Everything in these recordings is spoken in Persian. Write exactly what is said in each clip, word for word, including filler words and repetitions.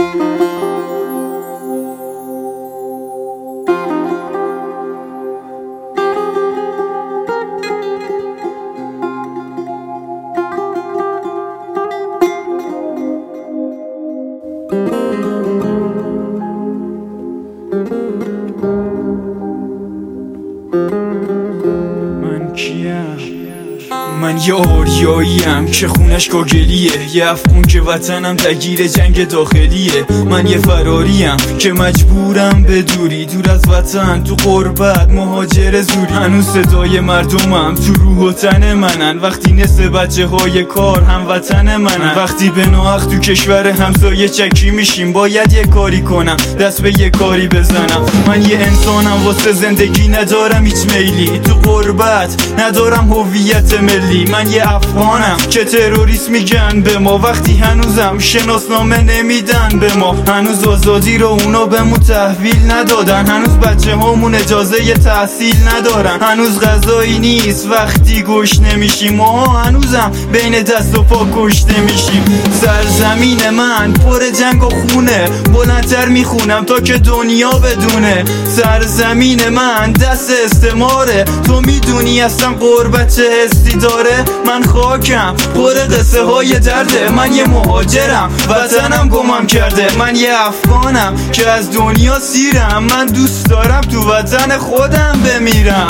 من کیم؟ من یه آریاییم که خونش گاگلیه، یه افغون که وطنم درگیر جنگ داخلیه. من یه فراریم که مجبورم به دوری، دور از وطن تو غربت مهاجر زوری. هنوز صدای مردمم تو روح و تن منن، وقتی نصف بچه های کار هم وطن منن. وقتی به ناحق تو کشور همسایه چکی میشیم، باید یه کاری کنم، دست به یه کاری بزنم. من یه انسانم واسه زندگی ندارم هیچ میلی، تو غربت ندارم هویت ملی. من یه افغانم که تروریست میگن به ما، وقتی هنوزم شناسنامه نمیدن به ما. هنوز آزادی رو اونا به مو تحویل ندادن، هنوز بچه هامون اجازه ی تحصیل ندارن. هنوز غذایی نیست وقتی گشنه میشیم، ما هنوزم بین دست و پا کشته میشیم. سرزمین من پر جنگ و خونه، بلندتر میخونم تا که دنیا بدونه. سرزمین من دست استعماره، تو میدونی اصلا غربت چه حسی داره. من خاکم پر قصه های درده، من یه مهاجرم وطنم گمم کرده. من یه افغانم که از دنیا سیرم، من دوست دارم تو وطن خودم بمیرم.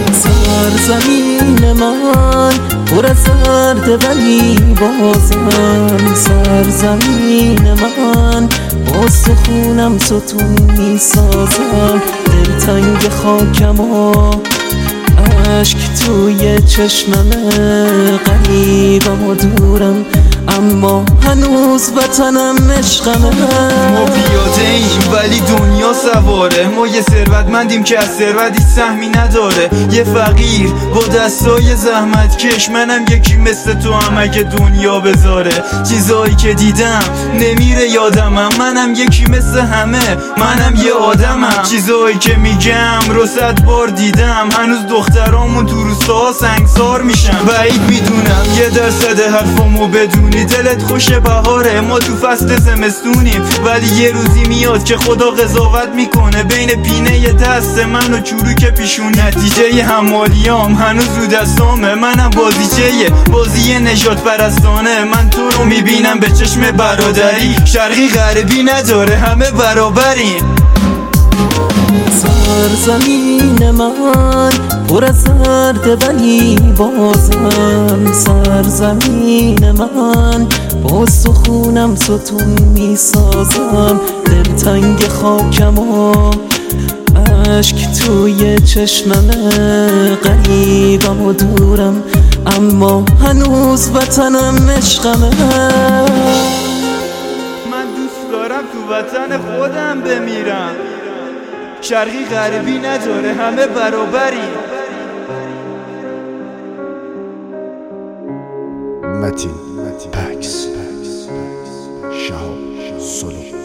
سرزمین من پر از درد ولی بازم، سرزمین من باز تو خونم ستون میسازم. دلتنگ خاکم و عشق توی چشممه، غریبم و دورم اما هنوز وطنم عشقمه. ما پیاده ایم ولی دنیا سواره، ما یه ثروتمندیم که از ثروتی سهمی نداره. یه فقیر با دستای زحمت کش، منم یکی مثل تو هم اگه دنیا بذاره. چیزایی که دیدم نمیره یادمم، منم یکی مثل همه، منم یه آدمم. چیزایی که میگم رو صد بار دیدم، هنوز دخترامون تو روستاها سنگسار میشن. بعید میدونم یه درصد حرفامو بدونی، دلت خوش بهاره ما تو فصل زمستونیم، ولی یه روزی میاد که خدا قضاوت میکنه بین پینه دست من و چروک پیشون. نتیجه حمالیام هنوز رو دستامه، منم بازیچه بازی نجات پرستانه. من تو رو میبینم به چشم برادری، شرقی غربی نداره همه برابریم. سرزمین من پر از درد ولی بازم، سرزمین من باز تو خونم ستون میسازم. دلتنگ خاکم و عشق توی چشممه، غریبم و دورم اما هنوز وطنم عشقمه. من دوست دارم تو وطن خودم بمیرم، شرقی غربی نداره همه برابری. متین پکس شهاب سولو.